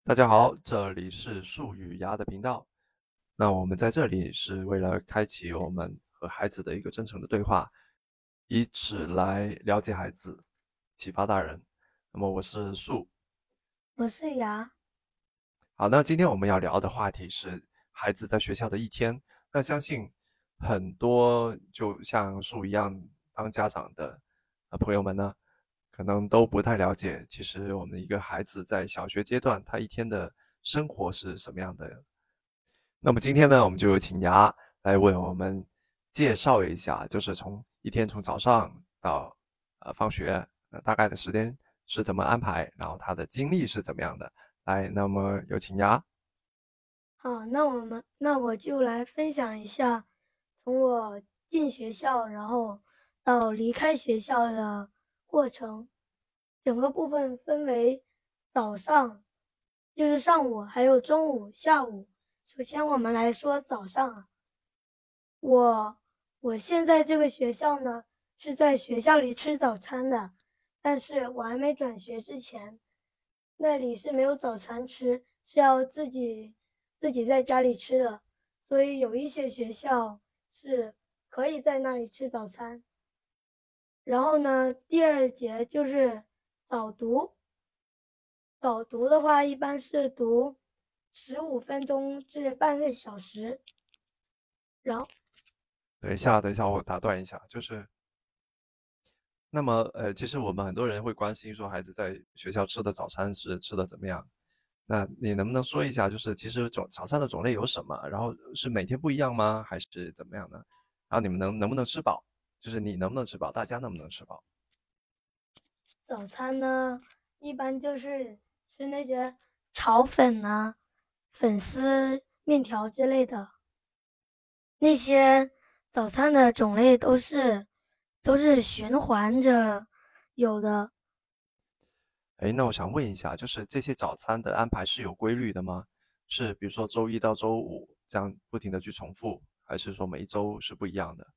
大家好，这里是树与芽的频道。那我们在这里是为了开启我们和孩子的一个真诚的对话，以此来了解孩子，启发大人。那么我是树。 我是牙。 好，那今天我们要聊的话题是孩子在学校的一天。那相信很多就像树一样当家长的朋友们呢，可能都不太了解，其实我们一个孩子在小学阶段，他一天的生活是什么样的。那么今天呢，我们就有请牙来为我们介绍一下，就是一天从早上到放学，大概的时间是怎么安排，然后他的经历是怎么样的。来，那么有请牙。 好，那我就来分享一下，从我进学校，然后到离开学校的过程。整个部分分为早上，就是上午，还有中午、下午。首先我们来说早上啊，我我现在这个学校呢，是在学校里吃早餐的，但是我还没转学之前，那里是没有早餐吃，是要自己在家里吃的，所以有一些学校是可以在那里吃早餐。然后呢，第二节就是早读，早读的话一般是读15分钟至半个小时，然后等一下，我打断一下，就是那么其实我们很多人会关心说孩子在学校吃的早餐是吃的怎么样？那你能不能说一下，就是其实早餐的种类有什么？然后是每天不一样吗？还是怎么样呢？然后你们能不能吃饱？就是你能不能吃饱，大家能不能吃饱？ 早餐呢，一般就是吃那些炒粉啊、粉丝面条之类的。那些早餐的种类都是循环着有的。 哎，那我想问一下，就是这些早餐的安排是有规律的吗？是比如说周一到周五这样不停的去重复，还是说每一周是不一样的？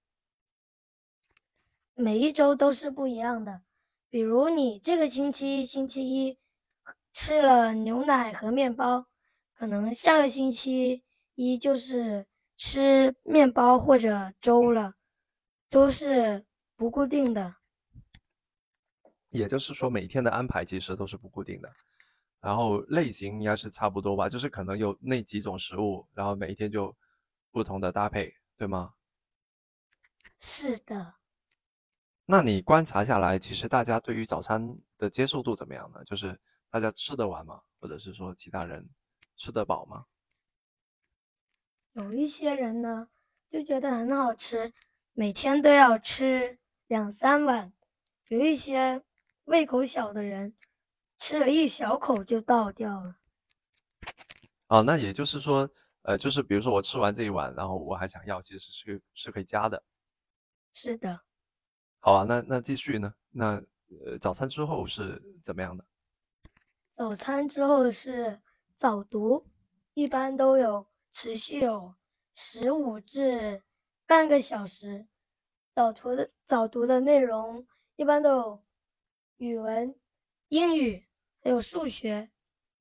每一周都是不一样的。比如你这个星期一吃了牛奶和面包，可能下个星期一就是吃面包或者粥了，都是不固定的。 也就是说每天的安排其实都是不固定的，然后类型应该是差不多吧，就是可能有那几种食物，然后每一天就不同的搭配，对吗？ 是的。 那你观察下来，其实大家对于早餐的接受度怎么样呢？就是大家吃得完吗？或者是说其他人吃得饱吗？ 有一些人呢就觉得很好吃，每天都要吃2、3碗。有一些胃口小的人，吃了一小口就倒掉了。 哦，那也就是说，就是比如说我吃完这一碗，然后我还想要，其实是可以加的。 是的。 好啊，那继续呢？那早餐之后是怎么样的？ 早餐之后是早读，一般都持续有15至半个小时。早读的内容一般都有语文、英语还有数学。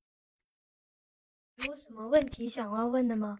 有什么问题想要问的吗？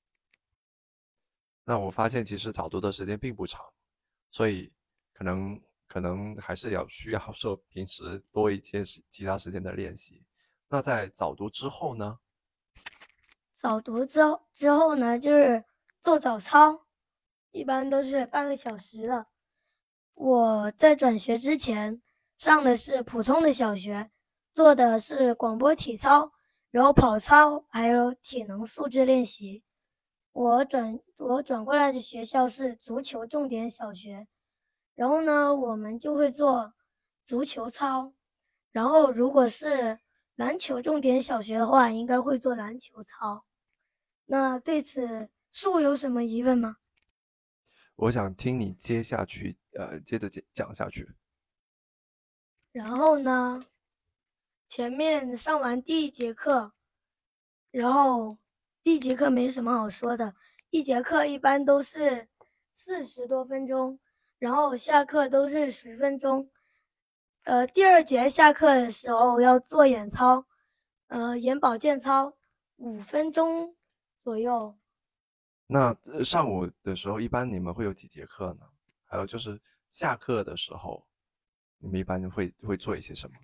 那我发现其实早读的时间并不长，所以可能还是需要说平时多一些其他时间的练习。那在早读之后呢？ 早读之后呢，就是做早操，一般都是半个小时的。我在转学之前上的是普通的小学，做的是广播体操，然后跑操，还有体能素质练习。我转过来的学校是足球重点小学，然后呢，我们就会做足球操，然后如果是篮球重点小学的话，应该会做篮球操。那对此树有什么疑问吗？ 我想听你接着讲下去。 然后呢，前面上完第一节课，然后第一节课没什么好说的，一节课一般都是40多分钟，然后下课都是10分钟。第二节下课的时候要做演操， 眼保健操5分钟左右。 那上午的时候，一般你们会有几节课呢？还有就是下课的时候，你们一般会做一些什么？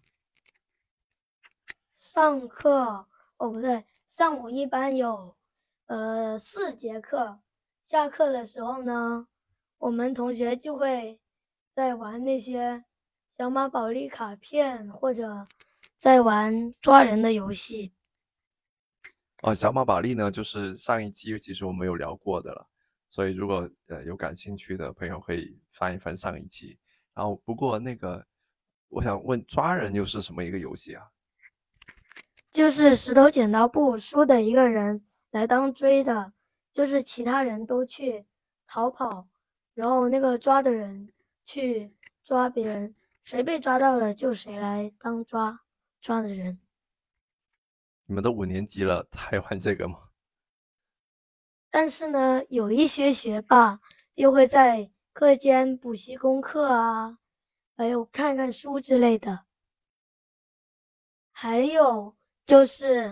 上课，哦不对，上午一般有4节课，下课的时候呢，我们同学就会在玩那些小马宝莉卡片，或者在玩抓人的游戏。 小马宝莉呢，就是上一期其实我们有聊过的了，所以如果有感兴趣的朋友可以翻一翻上一期。然后不过那个，我想问抓人又是什么一个游戏啊？ 就是石头剪刀布，输的一个人来当追的，就是其他人都去逃跑，然后那个抓的人去抓别人，谁被抓到了就谁来当抓的人。 你们都5年级了，还玩这个吗？ 但是呢，有一些学霸又会在课间补习功课啊，还有看看书之类的。还有就是，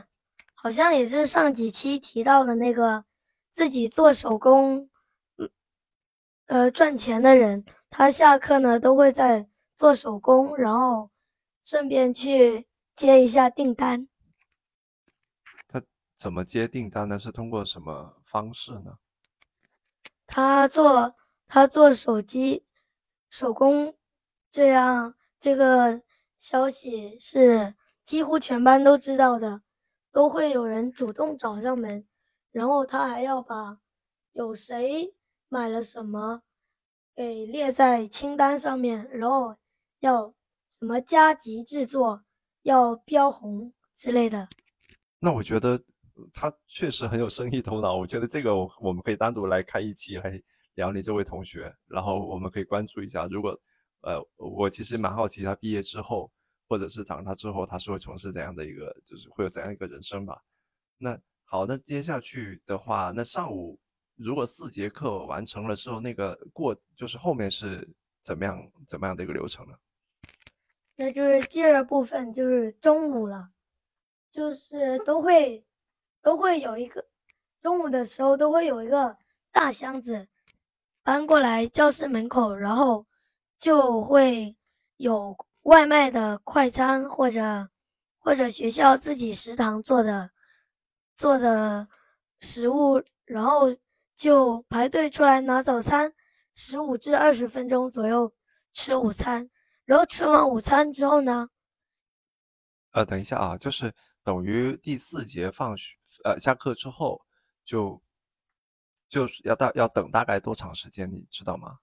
好像也是上几期提到的那个自己做手工，赚钱的人，他下课呢都会在做手工，然后顺便去接一下订单。 他怎么接订单呢？是通过什么方式呢？ 他做他做手工，这个消息是几乎全班都知道的，都会有人主动找上门，然后他还要把有谁买了什么给列在清单上面，然后要什么加急制作，要标红之类的。 那我觉得他确实很有生意头脑，我觉得这个我们可以单独来开一期来聊你这位同学，然后我们可以关注一下，如果我其实蛮好奇他毕业之后，或者是长大之后，他是会从事怎样的一个，就是会有怎样一个人生吧。那好，那接下去的话，那上午如果4节课完成了之后，那个就是后面是怎么样的一个流程呢？ 那就是第二部分，就是中午了。就是都会有一个中午的时候都会有一个大箱子搬过来教室门口，然后就会有外卖的快餐，或者学校自己食堂做的食物，然后就排队出来拿早餐15至20分钟左右吃午餐，然后吃完午餐之后呢， 等一下啊，就是等于第4节放学，下课之后就就是要等大概多长时间，你知道吗？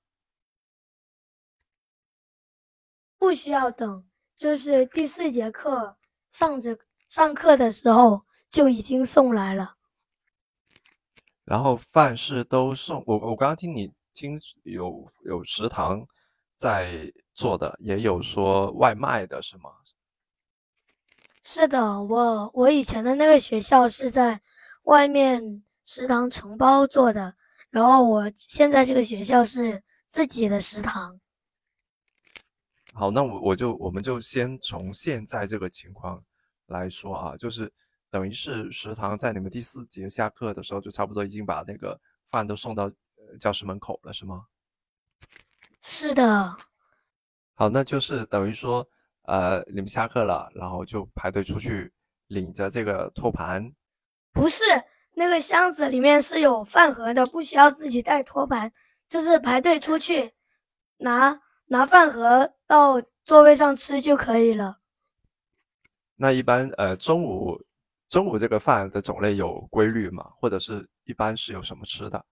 不需要等，就是第4节课上课的时候就已经送来了。 然后饭是都送，我刚刚听有食堂在做的，也有说外卖的是吗？ 是的，我以前的那个学校是在外面食堂承包做的，然后我现在这个学校是自己的食堂。 好，那我们就先从现在这个情况来说啊，就是等于是食堂在你们第4节下课的时候，就差不多已经把那个饭都送到教室门口了，是吗？ 是的， 好，那就是等于说，你们下课了，然后就排队出去领着这个托盘。 不是那个箱子里面是有饭盒的，不需要自己带托盘，就是排队出去拿饭盒到座位上吃就可以了。 那一般中午这个饭的种类有规律吗？或者是一般是有什么吃的？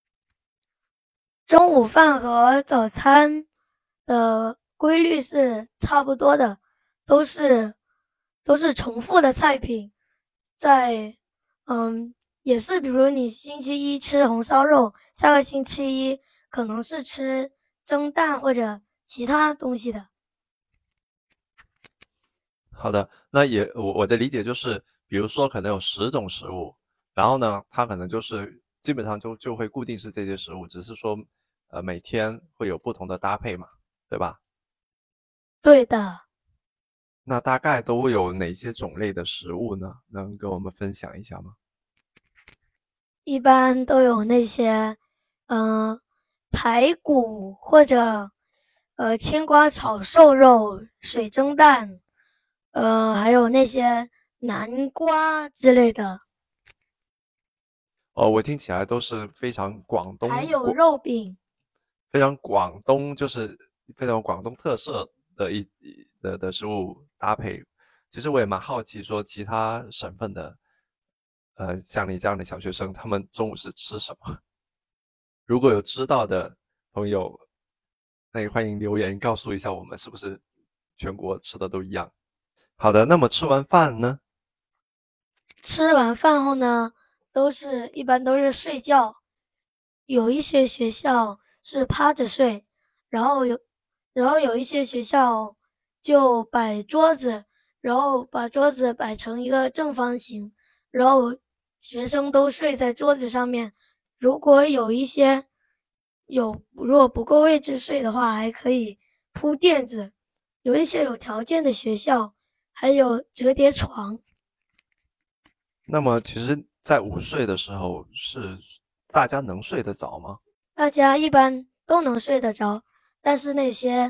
中午饭和早餐的规律是差不多的，都是都是重复的菜品，在也是比如你星期一吃红烧肉，下个星期一可能是吃蒸蛋或者其他东西的。 好的，那我的理解就是，比如说可能有10种食物，然后呢，它可能就是基本上就会固定是这些食物，只是说每天会有不同的搭配嘛，对吧？ 对的。 那大概都有哪些种类的食物呢？能跟我们分享一下吗？ 一般都有那些，排骨或者青瓜炒瘦肉、水蒸蛋，还有那些南瓜之类的， 哦，我听起来都是非常广还有东广， 肉饼。 非常广东，就是非常广东特色的的食物搭配。其实我也蛮好奇，说其他省份的，像你这样的小学生，他们中午是吃什么？如果有知道的朋友，那也欢迎留言告诉一下我们，是不是全国吃的都一样？好的，那么吃完饭呢？ 吃完饭后呢，一般都是睡觉，有一些学校是趴着睡，然后有，然后有一些学校就摆桌子，然后把桌子摆成一个正方形，然后学生都睡在桌子上面。如果有一些如果不够位置睡的话，还可以铺垫子。有一些有条件的学校还有折叠床。 那么其实，在午睡的时候，是大家能睡得着吗？ 大家一般都能睡得着，但是那些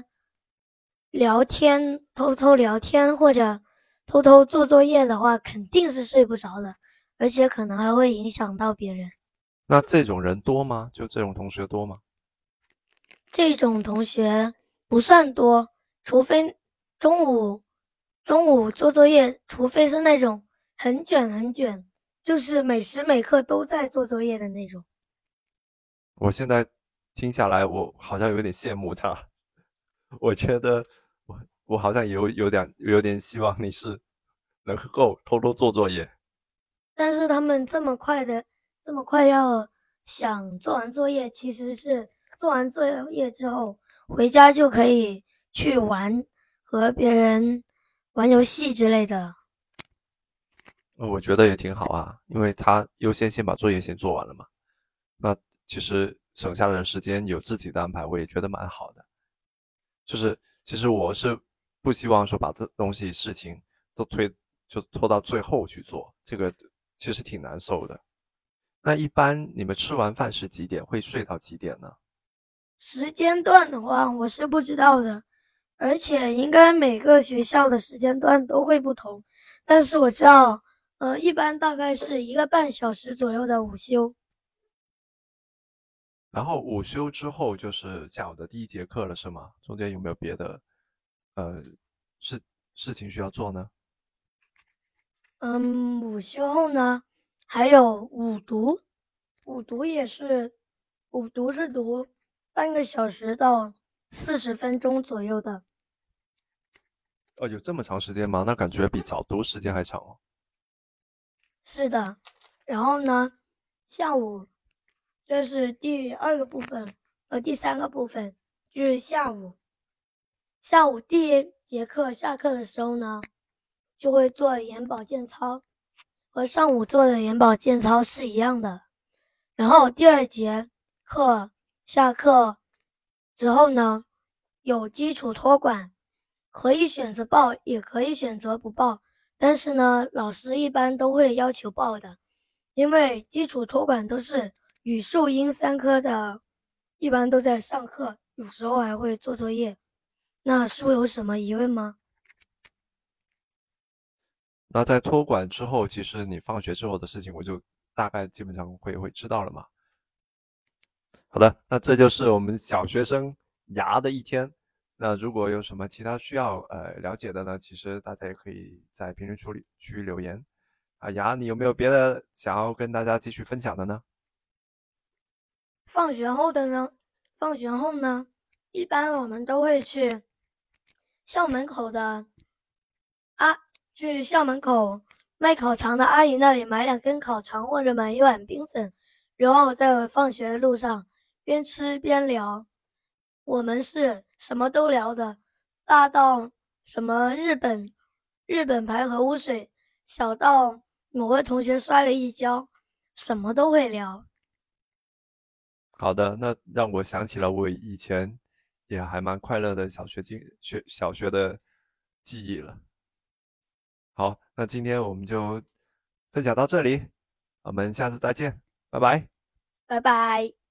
偷偷聊天或者偷偷做作业的话，肯定是睡不着的，而且可能还会影响到别人。 那这种人多吗？就这种同学多吗？ 这种同学不算多，除非中午中午做作业，除非是那种很卷，就是每时每刻都在做作业的那种。 我现在听下来，我好像有点羡慕他。我觉得我好像有点希望你是能够偷偷做作业。 但是他们这么快要想做完作业，其实是做完作业之后回家就可以去玩，和别人玩游戏之类的。 我觉得也挺好啊，因为他优先先把作业先做完了嘛。那其实省下来的时间有自己的安排，我也觉得蛮好的。就是其实我是不希望说把这东西事情都拖到最后去做，这个其实挺难受的。那一般你们吃完饭是几点？会睡到几点呢？ 时间段的话，我是不知道的，而且应该每个学校的时间段都会不同。但是我知道，一般大概是1个半小时左右的午休。 然后午休之后就是下午的第一节课了，是吗？中间有没有别的呃事事情需要做呢？ 午休后呢，还有午读，午读也是，午读是读半个小时到40分钟左右的。 有这么长时间吗？那感觉比早读时间还长哦。 是的，然后呢，下午这是第二个部分和第三个部分，就是下午。下午第一节课下课的时候呢，就会做眼保健操，和上午做的眼保健操是一样的。然后第二节课下课之后呢，有基础托管，可以选择报，也可以选择不报。但是呢，老师一般都会要求报的，因为基础托管都是语数英3科的，一般都在上课，有时候还会做作业。那书有什么疑问吗？ 那在托管之后，其实你放学之后的事情，我就大概基本上会知道了嘛。好的，那这就是我们小学生牙的一天。那如果有什么其他需要了解的呢，其实大家也可以在评论区留言。啊，牙，你有没有别的想要跟大家继续分享的呢？ 放学后的呢？放学后呢，一般我们都会校门口的啊，去校门口卖烤肠的阿姨那里买2根烤肠或者买一碗冰粉，然后在放学的路上边吃边聊。我们是什么都聊的，大到什么日本排核污水，小到某个同学摔了一跤，什么都会聊。 好的，那让我想起了我以前也还蛮快乐的小学的记忆了。 好，那今天我们就分享到这里，我们下次再见，拜拜。 拜拜。